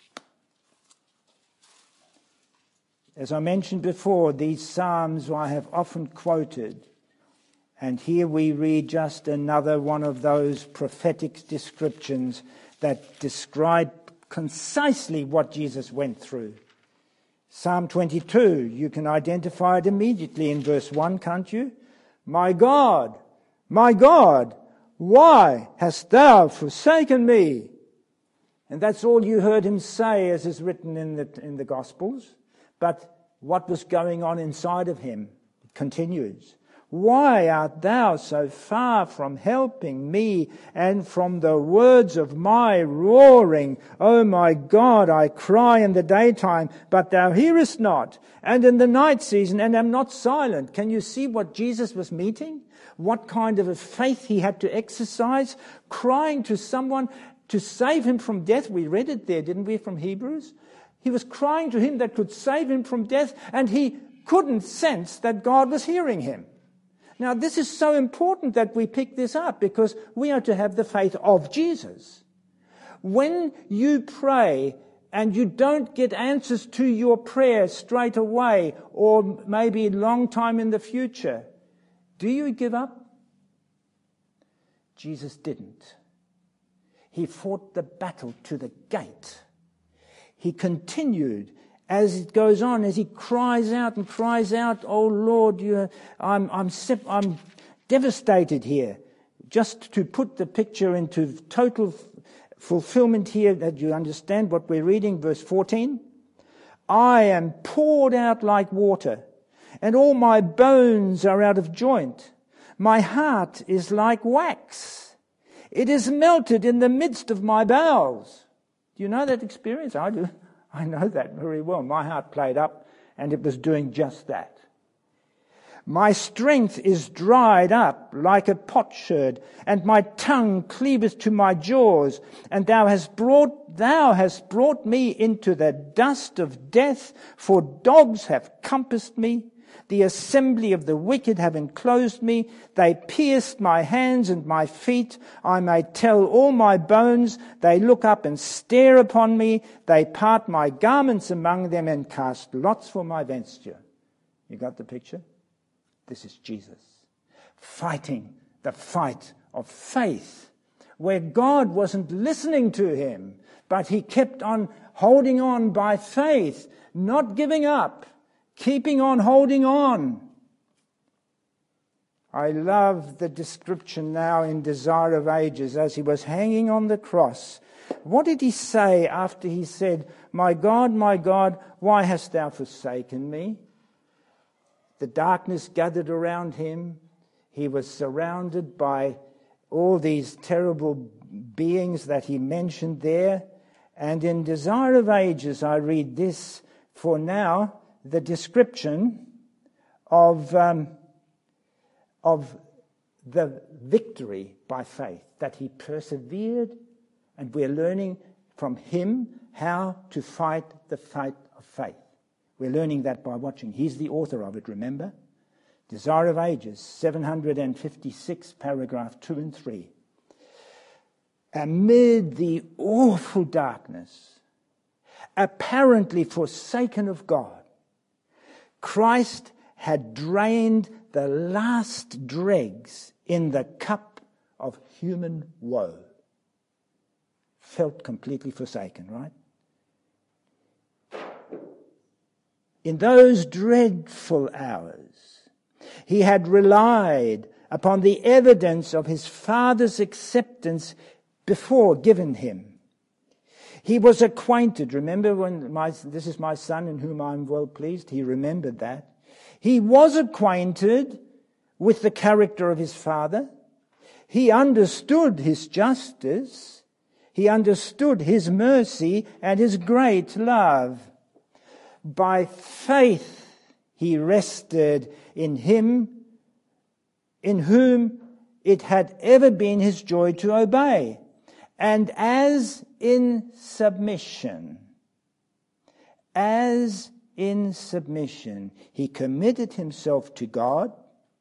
As I mentioned before, these psalms I have often quoted, and here we read just another one of those prophetic descriptions that describe concisely what Jesus went through. Psalm twenty-two, you can identify it immediately in verse one, can't you? My God, my God, why hast thou forsaken me? And that's all you heard him say, as is written in the, in the Gospels. But what was going on inside of him continues. Why art thou so far from helping me and from the words of my roaring? O my God, I cry in the daytime, but thou hearest not, and in the night season, and am not silent. Can you see what Jesus was meeting? What kind of a faith he had to exercise? Crying to someone to save him from death. We read it there, didn't we, from Hebrews? He was crying to him that could save him from death, and he couldn't sense that God was hearing him. Now, this is so important that we pick this up, because we are to have the faith of Jesus. When you pray and you don't get answers to your prayer straight away, or maybe a long time in the future, do you give up? Jesus didn't. He fought the battle to the gate. He continued as it goes on, as he cries out and cries out, "Oh Lord, you, I'm, I'm, I'm devastated here." Just to put the picture into total fulfillment here, that you understand what we're reading, verse fourteen. I am poured out like water, and all my bones are out of joint. My heart is like wax. It is melted in the midst of my bowels. Do you know that experience? I do. I know that very well. My heart played up, and it was doing just that. My strength is dried up like a potsherd, and my tongue cleaveth to my jaws. And thou hast brought, thou hast brought me into the dust of death, for dogs have compassed me. The assembly of the wicked have enclosed me. They pierced my hands and my feet. I may tell all my bones. They look up and stare upon me. They part my garments among them and cast lots for my vesture. You got the picture? This is Jesus fighting the fight of faith, where God wasn't listening to him, but he kept on holding on by faith, not giving up. Keeping on, holding on. I love the description now in Desire of Ages as he was hanging on the cross. What did he say after he said, "My God, my God, why hast thou forsaken me?" The darkness gathered around him. He was surrounded by all these terrible beings that he mentioned there. And in Desire of Ages, I read this, for now, the description of um, of the victory by faith, that he persevered, and we're learning from him how to fight the fight of faith. We're learning that by watching. He's the author of it, remember? Desire of Ages, seven hundred fifty-six, paragraph two and three. Amid the awful darkness, apparently forsaken of God, Christ had drained the last dregs in the cup of human woe. Felt completely forsaken, right? In those dreadful hours, He had relied upon the evidence of his Father's acceptance before given him. He was acquainted. Remember when my, this is my son in whom I am well pleased? He remembered that. He was acquainted with the character of his Father. He understood his justice. He understood his mercy and his great love. By faith, he rested in him, in whom it had ever been his joy to obey. And as in submission, as in submission, he committed himself to God,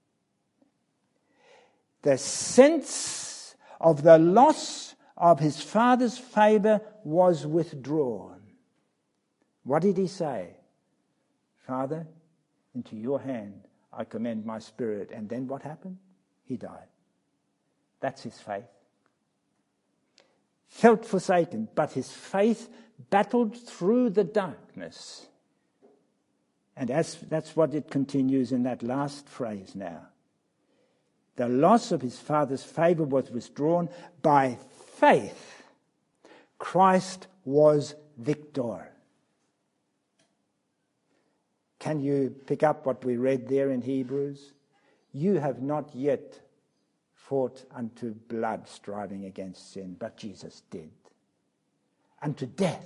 the sense of the loss of his Father's favor was withdrawn. What did he say? Father, into your hand I commend my spirit. And then what happened? He died. That's his faith. Felt forsaken, but his faith battled through the darkness. And as, that's what it continues in that last phrase now. The loss of his Father's favor was withdrawn. By faith, Christ was victor. Can you pick up what we read there in Hebrews? You have not yet fought unto blood striving against sin, but Jesus did. Unto death.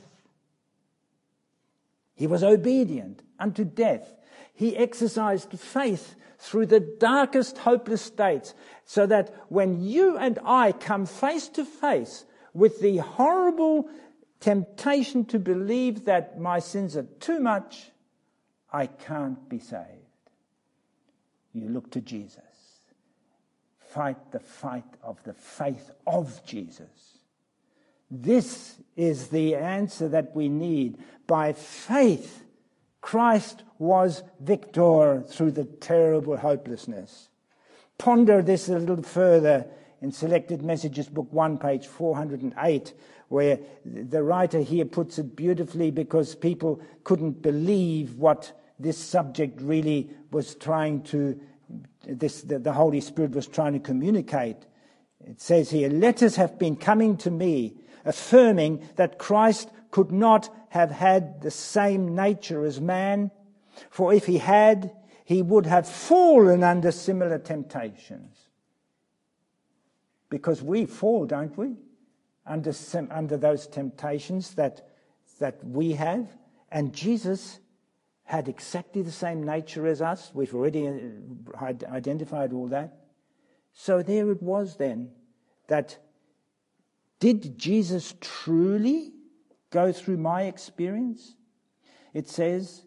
He was obedient unto death. He exercised faith through the darkest, hopeless states, so that when you and I come face to face with the horrible temptation to believe that my sins are too much, I can't be saved. You look to Jesus. Fight the fight of the faith of Jesus. This is the answer that we need. By faith, Christ was victor through the terrible hopelessness. Ponder this a little further in Selected Messages, Book one, page four hundred eight, where the writer here puts it beautifully because people couldn't believe what this subject really was trying to, this the, the Holy Spirit was trying to communicate. It says here, letters have been coming to me, affirming that Christ could not have had the same nature as man, for if he had, he would have fallen under similar temptations. Because we fall, don't we? Under, under those temptations that, that we have. And Jesus had exactly the same nature as us. We've already identified all that. So there it was then, that did Jesus truly go through my experience? It says,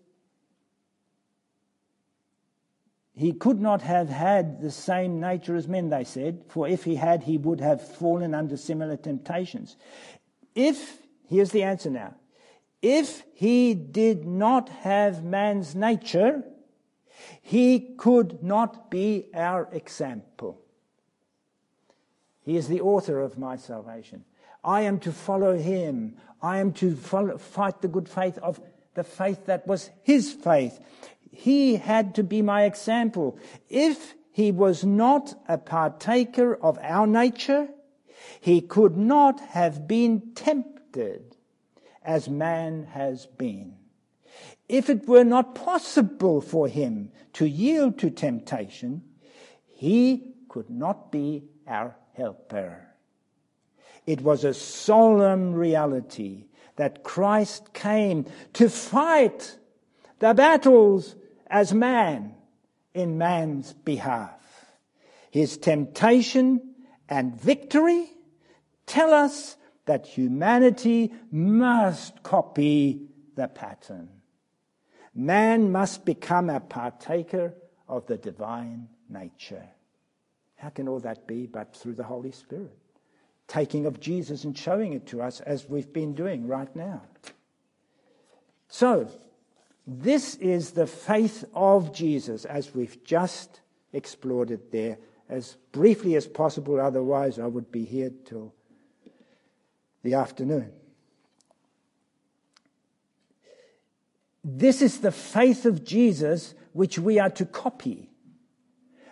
he could not have had the same nature as men, they said, for if he had, he would have fallen under similar temptations. If, here's the answer now, if he did not have man's nature, he could not be our example. He is the author of my salvation. I am to follow him. I am to follow, fight the good faith of the faith that was his faith. He had to be my example. If he was not a partaker of our nature, he could not have been tempted as man has been. If it were not possible for him to yield to temptation, he could not be our helper. It was a solemn reality that Christ came to fight the battles as man in man's behalf. His temptation and victory tell us that humanity must copy the pattern. Man must become a partaker of the divine nature. How can all that be but through the Holy Spirit? Taking of Jesus and showing it to us as we've been doing right now. So, this is the faith of Jesus as we've just explored it there as briefly as possible, otherwise I would be here till the afternoon. This is the faith of Jesus which we are to copy.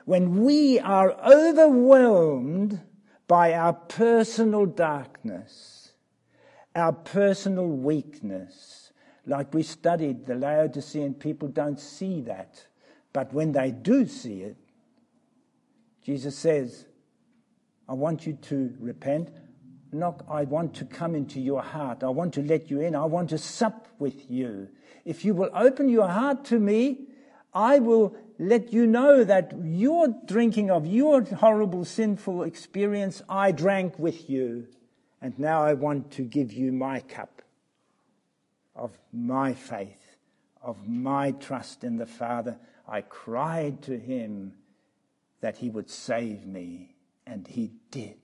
when we are overwhelmed by our personal darkness, our personal weakness. Like we studied, the Laodicean people don't see that. But when they do see it, Jesus says, I want you to repent. Knock, I want to come into your heart. I want to let you in. I want to sup with you. If you will open your heart to me, I will let you know that your drinking of your horrible, sinful experience, I drank with you. And now I want to give you my cup of my faith, of my trust in the Father. I cried to him that he would save me, and he did.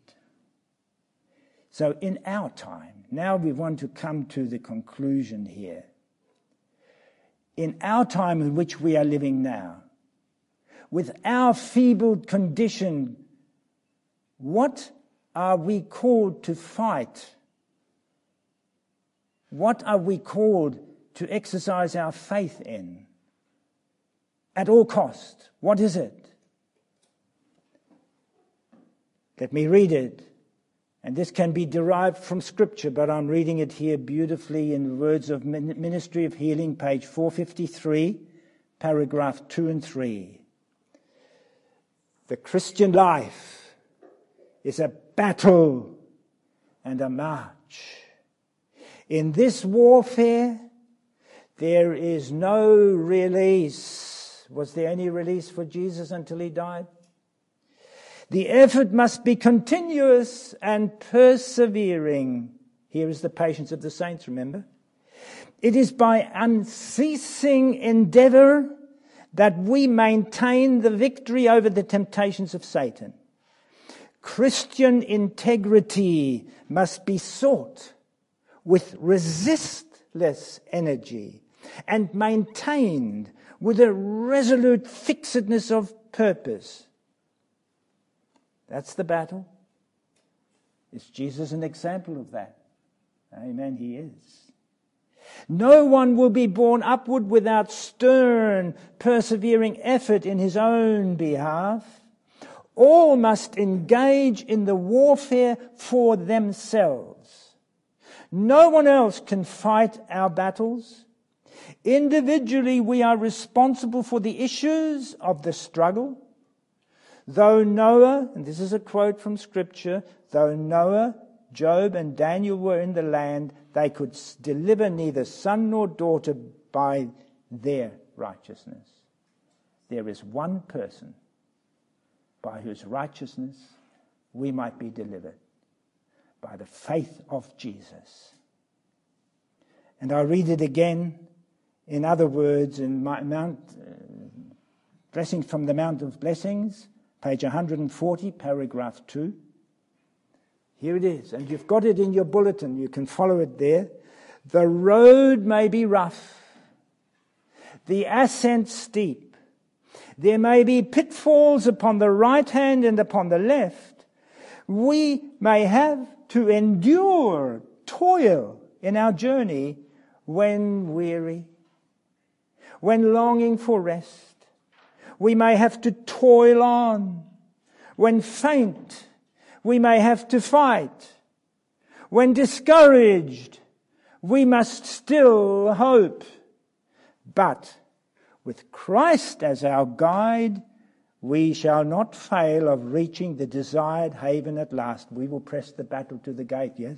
So in our time, now we want to come to the conclusion here. In our time in which we are living now, with our feeble condition, what are we called to fight? What are we called to exercise our faith in? At all cost, what is it? Let me read it. And this can be derived from Scripture, but I'm reading it here beautifully in the words of Ministry of Healing, page four fifty-three, paragraph two and three. The Christian life is a battle and a march. In this warfare, there is no release. Was there any release for Jesus until he died? The effort must be continuous and persevering. Here is the patience of the saints, remember? It is by unceasing endeavor that we maintain the victory over the temptations of Satan. Christian integrity must be sought with resistless energy and maintained with a resolute fixedness of purpose. That's the battle. Is Jesus an example of that? Amen, he is. No one will be borne upward without stern, persevering effort in his own behalf. All must engage in the warfare for themselves. No one else can fight our battles. Individually, we are responsible for the issues of the struggle. Though Noah, and this is a quote from Scripture, though Noah, Job, and Daniel were in the land, they could deliver neither son nor daughter by their righteousness. There is one person by whose righteousness we might be delivered, by the faith of Jesus. And I read it again, in other words, in my Mount, uh, Blessings from the Mount of Blessings, page one forty, paragraph two. Here it is, and you've got it in your bulletin. You can follow it there. The road may be rough, the ascent steep. There may be pitfalls upon the right hand and upon the left. We may have to endure toil in our journey when weary, when longing for rest. We may have to toil on. When faint, we may have to fight. When discouraged, we must still hope. But with Christ as our guide, we shall not fail of reaching the desired haven at last. We will press the battle to the gate, yes?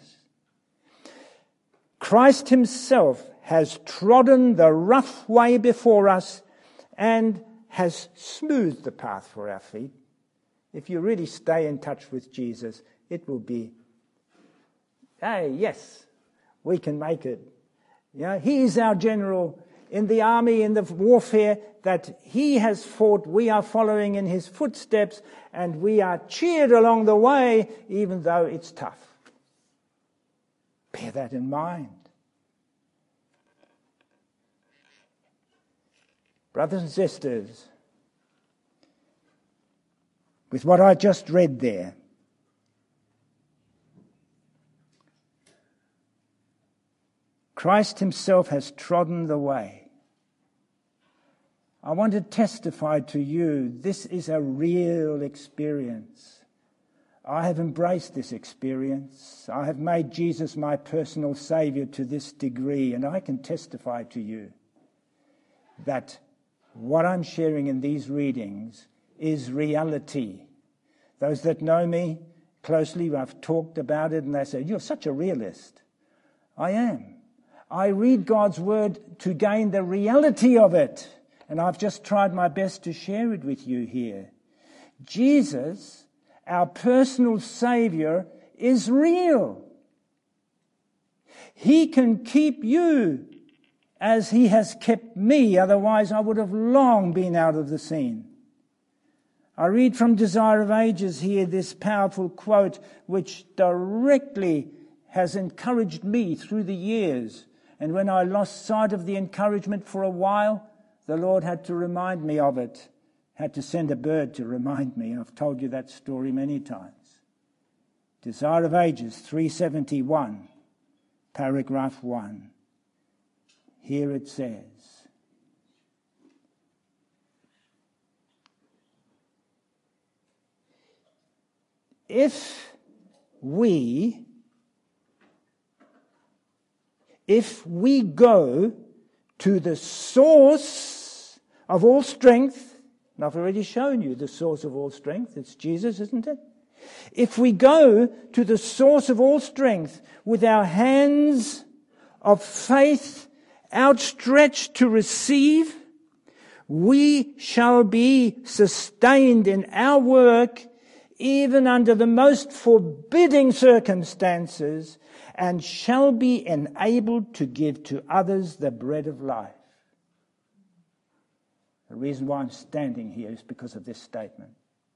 Christ himself has trodden the rough way before us and has smoothed the path for our feet. If you really stay in touch with Jesus, it will be, hey, yes, we can make it. Yeah, he is our general in the army, in the warfare that he has fought. We are following in his footsteps, and we are cheered along the way, even though it's tough. Bear that in mind. Brothers and sisters, with what I just read there, Christ himself has trodden the way. I want to testify to you, this is a real experience. I have embraced this experience. I have made Jesus my personal Saviour to this degree, and I can testify to you that what I'm sharing in these readings is reality. Those that know me closely, I've talked about it, and they say, you're such a realist. I am. I read God's word to gain the reality of it, and I've just tried my best to share it with you here. Jesus, our personal Saviour, is real. He can keep you as he has kept me, otherwise I would have long been out of the scene. I read from Desire of Ages here this powerful quote which directly has encouraged me through the years. And when I lost sight of the encouragement for a while, the Lord had to remind me of it. Had to send a bird to remind me. I've told you that story many times. Desire of Ages, three seventy-one, paragraph one. Here it says, if we, if we go to the source of all strength, and I've already shown you the source of all strength, it's Jesus, isn't it? If we go to the source of all strength with our hands of faith outstretched to receive, we shall be sustained in our work even under the most forbidding circumstances, and shall be enabled to give to others the bread of life. The reason why I'm standing here is because of this statement.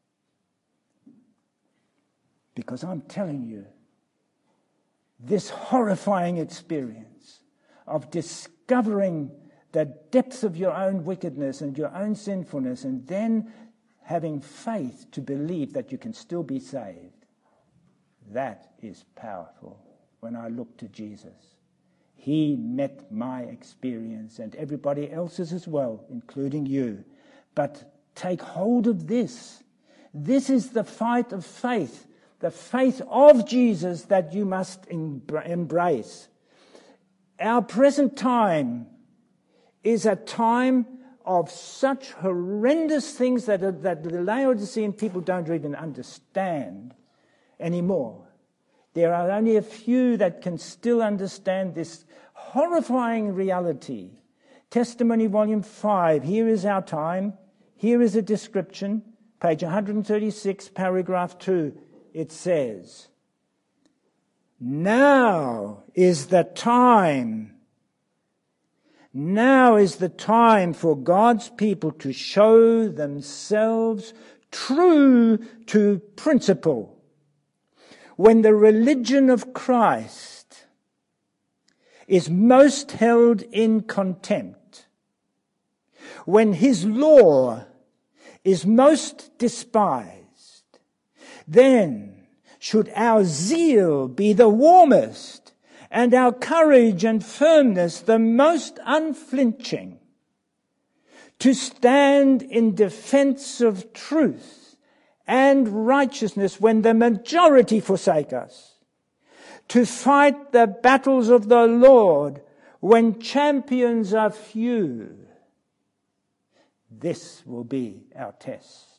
Because I'm telling you, this horrifying experience of discovering the depths of your own wickedness and your own sinfulness, and then having faith to believe that you can still be saved, that is powerful. When I look to Jesus, he met my experience and everybody else's as well, including you. But take hold of this. This is the fight of faith, the faith of Jesus that you must embrace. Our present time is a time of such horrendous things that, are, that the Laodicean people don't even understand anymore. There are only a few that can still understand this horrifying reality. Testimony volume five, here is our time. Here is a description, page one thirty-six, paragraph two. It says, now is the time Now is the time for God's people to show themselves true to principle. When the religion of Christ is most held in contempt, when his law is most despised, then should our zeal be the warmest, and our courage and firmness the most unflinching, to stand in defense of truth and righteousness when the majority forsake us, to fight the battles of the Lord when champions are few. This will be our test.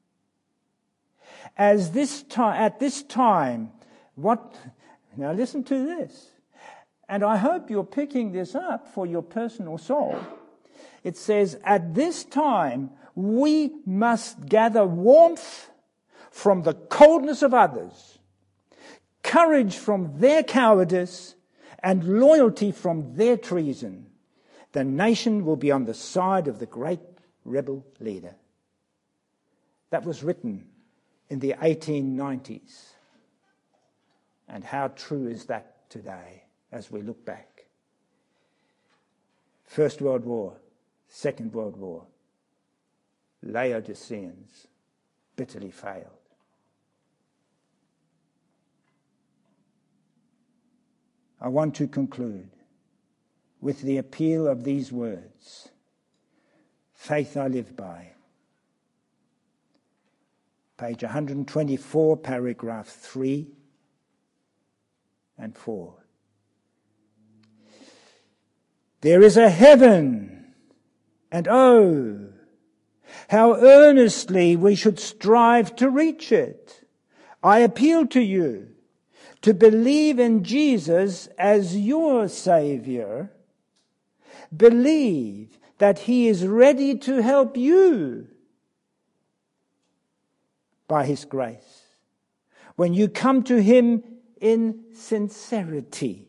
As this time, at this time, what, now listen to this. And I hope you're picking this up for your personal soul. It says, at this time, we must gather warmth from the coldness of others, courage from their cowardice, and loyalty from their treason. The nation will be on the side of the great rebel leader. That was written in the eighteen nineties. And how true is that today? As we look back. First World War, Second World War, Laodiceans bitterly failed. I want to conclude with the appeal of these words. faith I live by. Page one hundred twenty-four, paragraph three and four. There is a heaven, and oh, how earnestly we should strive to reach it. I appeal to you to believe in Jesus as your Saviour. Believe that He is ready to help you by His grace when you come to Him in sincerity.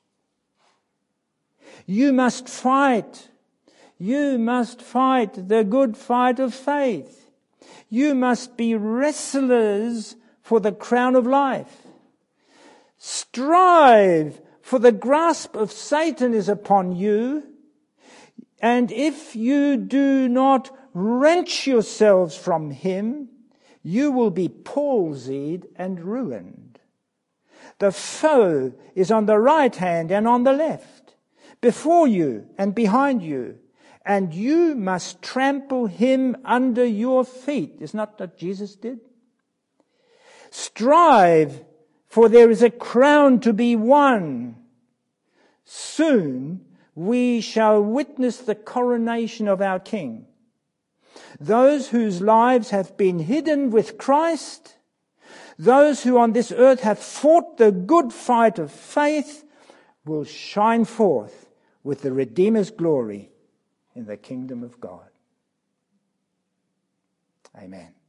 You must fight. You must fight the good fight of faith. You must be wrestlers for the crown of life. Strive, for the grasp of Satan is upon you. And if you do not wrench yourselves from him, you will be palsied and ruined. The foe is on the right hand and on the left, before you and behind you, and you must trample him under your feet. Isn't that what Jesus did? Strive, for there is a crown to be won. Soon we shall witness the coronation of our King. Those whose lives have been hidden with Christ, those who on this earth have fought the good fight of faith, will shine forth with the Redeemer's glory in the kingdom of God. Amen.